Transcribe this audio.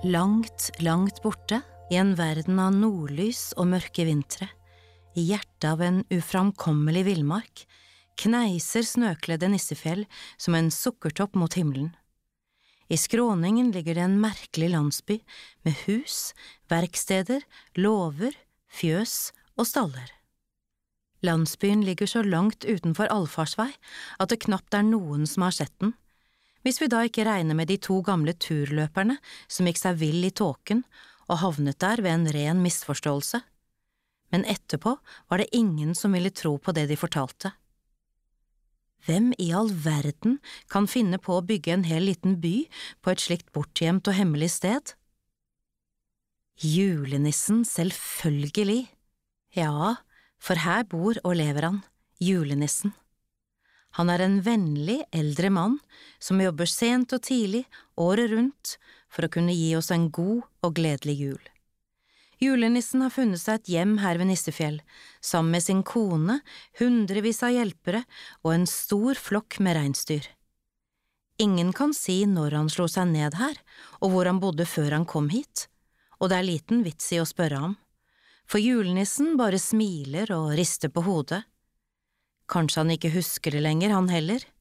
Langt, langt borte, i en verden av nordlys og mørke vintre, i hjertet av en uframkommelig villmark, kneiser snøkledde Nissefjell som en sukkertopp mot himmelen. I skråningen ligger det en merkelig landsby med hus, verksteder, låver, fjøs og staller. Landsbyen ligger så langt utenfor allfartsvei at det knapt er noen som har sett den, hvis vi da ikke regner med de 2 gamle turløperne som gikk seg vill i tåken og havnet der ved en ren misforståelse. Men etterpå var det ingen som ville tro på det de fortalte. Hvem i all verden kan finne på å bygge en hel liten by på et slikt bortgjemt og hemmelig sted? Julenissen, selvfølgelig. Ja, for her bor og lever han, julenissen. Han er en vennlig, eldre mann som jobber sent og tidlig, året rundt, for å kunne gi oss en god og gledelig jul. Julenissen har funnet seg et hjem her ved Nissefjell, sammen med sin kone, hundrevis av hjelpere og en stor flokk med reinsdyr. Ingen kan si når han slo seg ned her, og hvor han bodde før han kom hit, og det er liten vits i å spørre ham, for julenissen bare smiler og rister på hodet. Kanskje han ikke husker det lenger, han heller.